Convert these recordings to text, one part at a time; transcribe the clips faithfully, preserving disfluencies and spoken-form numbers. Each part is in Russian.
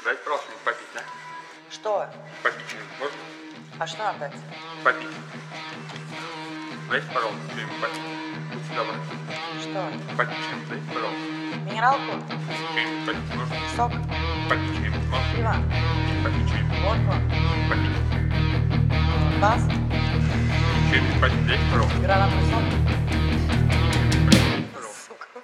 Дать просто попить, да? Что? Попить что-нибудь можно? А что надо дать? Попить. Дайте, пожалуйста, что-нибудь попить. Будьте добры. Что? Попить что-нибудь дайте, пожалуйста. Минералку? Что-нибудь попить можно? Сок? Попить что-нибудь можно? Пиво? Попить что-нибудь. Водку? Попить. Бас? Что-нибудь попить дайте, пожалуйста. Гранатовый сок? Попить, пожалуйста. Сука.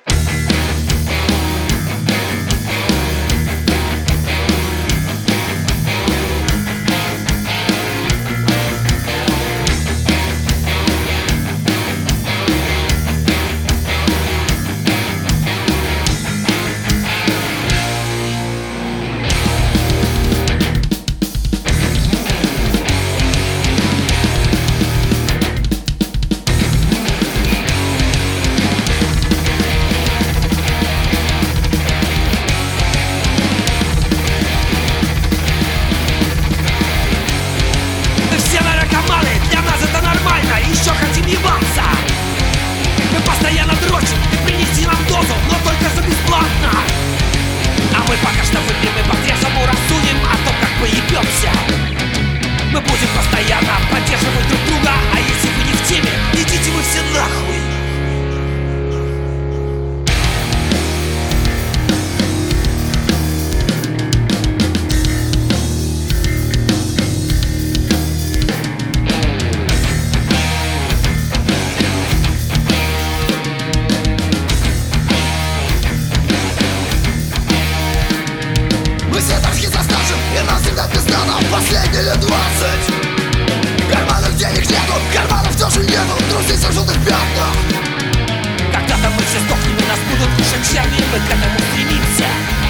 Мы будем постоянно поддерживать друг друга. А если вы не в теме, идите вы все нахуй. Мы все тачки заскажем, и нам всегда пизда. Нам последние лет двадцать. Карманов денег нету, карманов тоже нету. Труситься в желтых пятнах. Когда-то мы все сдохнем, и нас будут кушать черви. Мы к этому стремимся.